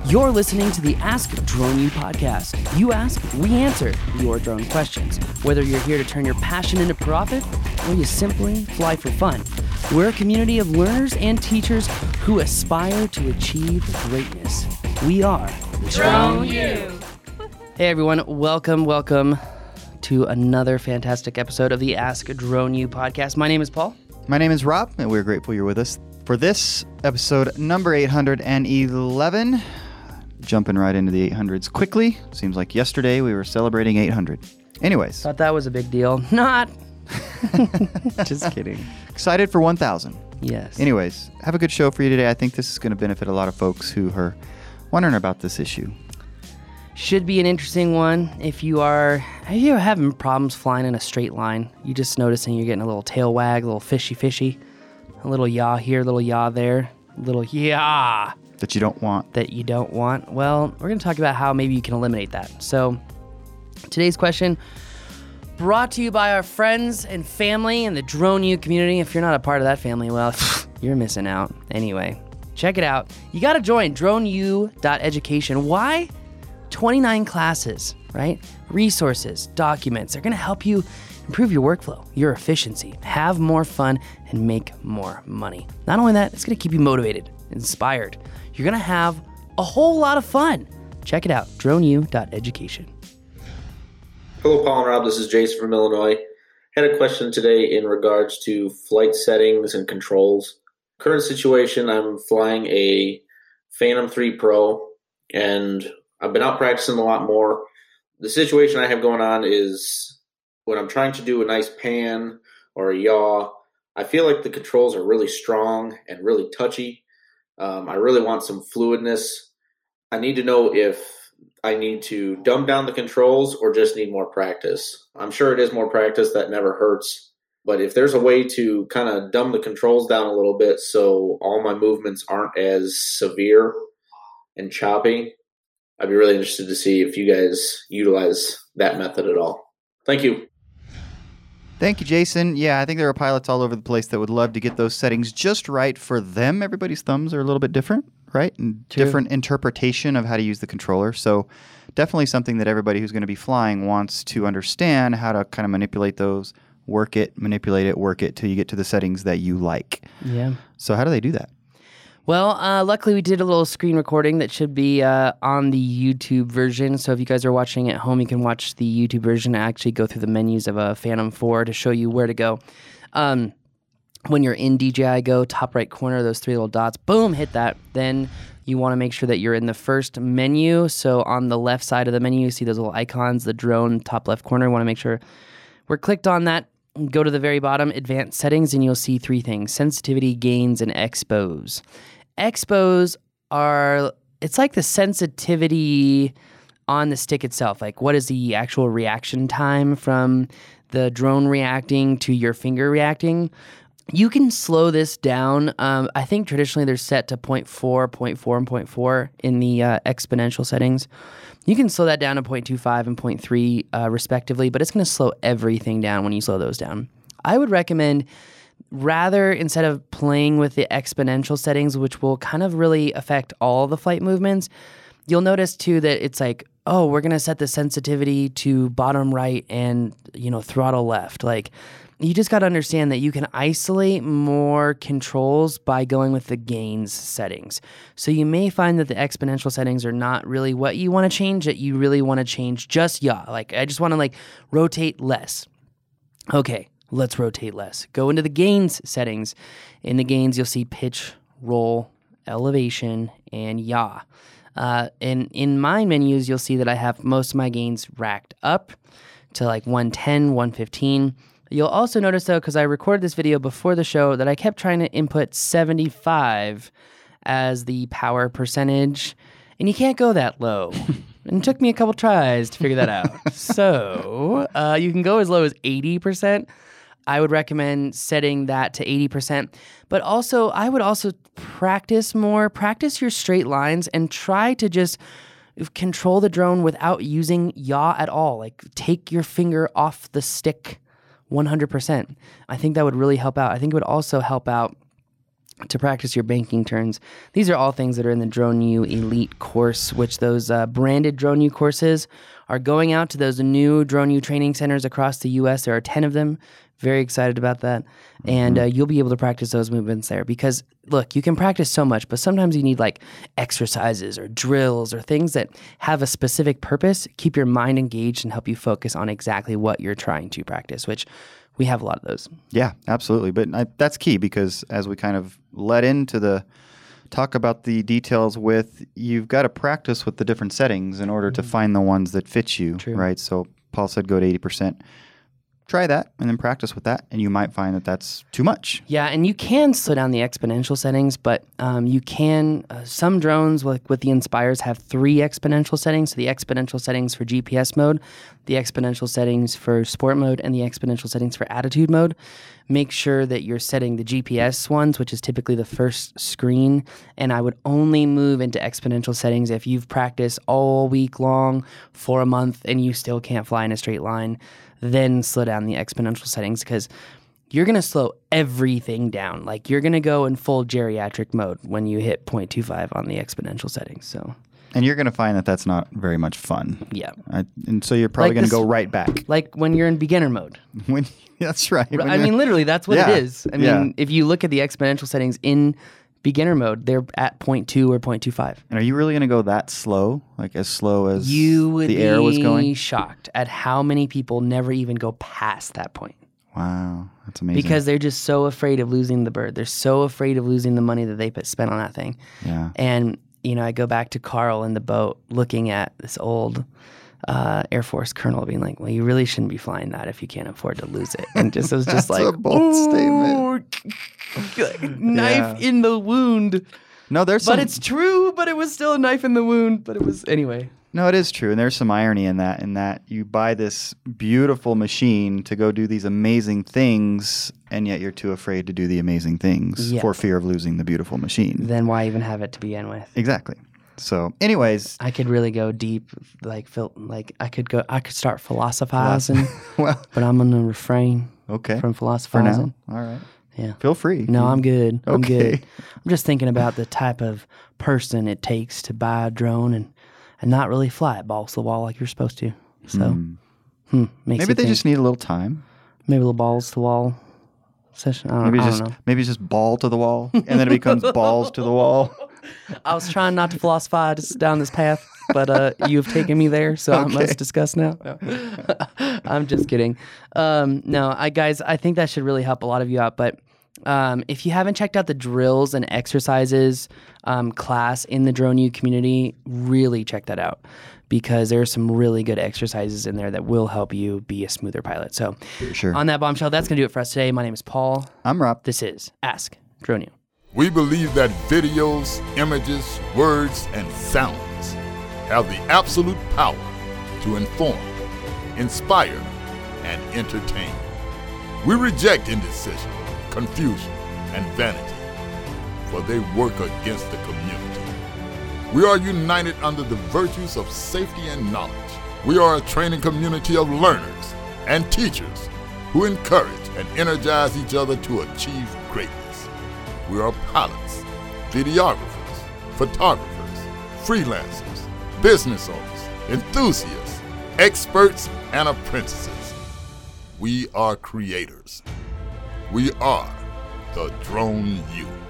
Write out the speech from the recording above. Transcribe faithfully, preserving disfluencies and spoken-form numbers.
You're listening to the Ask Drone U podcast. You ask, we answer your drone questions. Whether you're here to turn your passion into profit or you simply fly for fun, we're a community of learners and teachers who aspire to achieve greatness. We are Drone U. Hey everyone, welcome, welcome to another fantastic episode of the Ask Drone U podcast. My name is Paul. My name is Rob, and we're grateful you're with us for this episode number eight hundred eleven. Jumping right into the eight hundreds quickly. Seems like yesterday we were celebrating eight hundred. Anyways. Thought that was a big deal. Not. Just kidding. Excited for one thousand. Yes. Anyways, have a good show for you today. I think this is going to benefit a lot of folks who are wondering about this issue. Should be an interesting one. If you are, if you're having problems flying in a straight line, you just noticing you're getting a little tail wag, a little fishy fishy, a little yaw here, a little yaw there, a little yaw. That you don't want. That you don't want. Well, we're going to talk about how maybe you can eliminate that. So today's question brought to you by our friends and family in the Drone U community. If you're not a part of that family, well, you're missing out. Anyway, check it out. You got to join drone u dot education. Why? twenty-nine classes, right? Resources, documents. They're going to help you improve your workflow, your efficiency, have more fun, and make more money. Not only that, it's going to keep you motivated, inspired. You're going to have a whole lot of fun. Check it out, drone u dot education. Hello, Paul and Rob. This is Jason from Illinois. Had a question today in regards to flight settings and controls. Current situation, I'm flying a Phantom three Pro, and I've been out practicing a lot more. The situation I have going on is when I'm trying to do a nice pan or a yaw, I feel like the controls are really strong and really touchy. Um, I really want some fluidness. I need to know if I need to dumb down the controls or just need more practice. I'm sure it is more practice. That never hurts. But if there's a way to kind of dumb the controls down a little bit so all my movements aren't as severe and choppy, I'd be really interested to see if you guys utilize that method at all. Thank you. Thank you, Jason. Yeah, I think there are pilots all over the place that would love to get those settings just right for them. Everybody's thumbs are a little bit different, right? And True. Different interpretation of how to use the controller. So definitely something that everybody who's going to be flying wants to understand how to kind of manipulate those, work it, manipulate it, work it till you get to the settings that you like. Yeah. So how do they do that? Well, uh, luckily we did a little screen recording that should be uh, on the YouTube version. So if you guys are watching at home, you can watch the YouTube version and actually go through the menus of a Phantom four to show you where to go. Um, when you're in D J I Go, top right corner, those three little dots, boom, hit that. Then you want to make sure that you're in the first menu. So on the left side of the menu, you see those little icons, the drone top left corner. You want to make sure we're clicked on that. Go to the very bottom, advanced settings, and you'll see three things: sensitivity, gains, and expos. Expos are, it's like the sensitivity on the stick itself. Like, what is the actual reaction time from the drone reacting to your finger reacting? You can slow this down. Um, I think traditionally they're set to zero point four, zero point four, and zero point four in the uh, exponential settings. You can slow that down to zero point two five and zero point three uh, respectively, but it's going to slow everything down when you slow those down. I would recommend, rather, instead of playing with the exponential settings, which will kind of really affect all the flight movements, you'll notice too that it's like, oh, we're going to set the sensitivity to bottom right and, you know, throttle left. Like, you just got to understand that you can isolate more controls by going with the gains settings. So you may find that the exponential settings are not really what you want to change, that you really want to change just yaw. Like, I just want to like rotate less. Okay. Let's rotate less. Go into the gains settings. In the gains, you'll see pitch, roll, elevation, and yaw. Uh, and in my menus, you'll see that I have most of my gains racked up to like one ten, one fifteen. You'll also notice, though, because I recorded this video before the show, that I kept trying to input seventy-five as the power percentage, and you can't go that low. And it took me a couple tries to figure that out. So uh, you can go as low as eighty percent. I would recommend setting that to eighty percent. But also, I would also practice more. Practice your straight lines and try to just control the drone without using yaw at all. Like, take your finger off the stick one hundred percent. I think that would really help out. I think it would also help out to practice your banking turns. These are all things that are in the Drone U Elite course, which those uh, branded Drone U courses are going out to those new Drone U training centers across the U S. There are ten of them. Very excited about that. Mm-hmm. And uh, you'll be able to practice those movements there because, look, you can practice so much, but sometimes you need like exercises or drills or things that have a specific purpose, keep your mind engaged and help you focus on exactly what you're trying to practice, which we have a lot of those. Yeah, absolutely. But I, that's key because as we kind of led into the talk about the details with, you've got to practice with the different settings in order mm-hmm. to find the ones that fit you, True. Right? So Paul said go to eighty percent. Try that and then practice with that, and you might find that that's too much. Yeah, and you can slow down the exponential settings, but um, you can, uh, some drones like with the Inspires have three exponential settings. So the exponential settings for G P S mode, the exponential settings for sport mode, and the exponential settings for attitude mode. Make sure that you're setting the G P S ones, which is typically the first screen, and I would only move into exponential settings if you've practiced all week long for a month and you still can't fly in a straight line. Then slow down the exponential settings because you're going to slow everything down. Like you're going to go in full geriatric mode when you hit zero point two five on the exponential settings. So, and you're going to find that that's not very much fun. Yeah. I, and so you're probably Like going to this- go right back. like when you're in beginner mode. When That's right. When I you're- mean, literally, that's what Yeah. it is. I mean, Yeah. if you look at the exponential settings in beginner mode, they're at zero point two or zero point two five. And are you really going to go that slow? Like as slow as You would the be air was going? shocked at how many people never even go past that point. Wow. That's amazing. Because they're just so afraid of losing the bird. They're so afraid of losing the money that they put, spent on that thing. Yeah. And, you know, I go back to Carl in the boat looking at this old uh, Air Force colonel being like, well, you really shouldn't be flying that if you can't afford to lose it. And just it was just That's like, a bold statement. knife Yeah. in the wound. No, there's some, But it's true, but it was still a knife in the wound. But it was, anyway. No, it is true. And there's some irony in that, in that you buy this beautiful machine to go do these amazing things, and yet you're too afraid to do the amazing things Yeah. for fear of losing the beautiful machine. Then why even have it to begin with? Exactly. So anyways, I could really go deep, like fil- like I could go, I could start philosophizing, well, but I'm gonna refrain okay. from For philosophizing. now. All right. Yeah. Feel free. No, I'm good. I'm Okay. good. I'm just thinking about the type of person it takes to buy a drone and, and not really fly it balls to the wall like you're supposed to. So, Mm. hmm, makes Maybe you they think. just need a little time. maybe a little balls to the wall session. I don't, Maybe I it's don't just know. maybe it's just ball to the wall, and then it becomes balls to the wall. I was trying not to philosophize down this path, but uh, you have taken me there, so I Okay. must discuss now. I'm just kidding. Um, no, I guys, I think that should really help a lot of you out. But um, if you haven't checked out the drills and exercises um, class in the Drone U community, really check that out because there are some really good exercises in there that will help you be a smoother pilot. So Sure. on that bombshell, that's going to do it for us today. My name is Paul. I'm Rob. This is Ask Drone U. We believe that videos, images, words, and sounds have the absolute power to inform, inspire, and entertain. We reject indecision, confusion, and vanity, for they work against the community. We are united under the virtues of safety and knowledge. We are a training community of learners and teachers who encourage and energize each other to achieve greatness. We are pilots, videographers, photographers, freelancers, business owners, enthusiasts, experts, and apprentices. We are creators. We are the Drone U.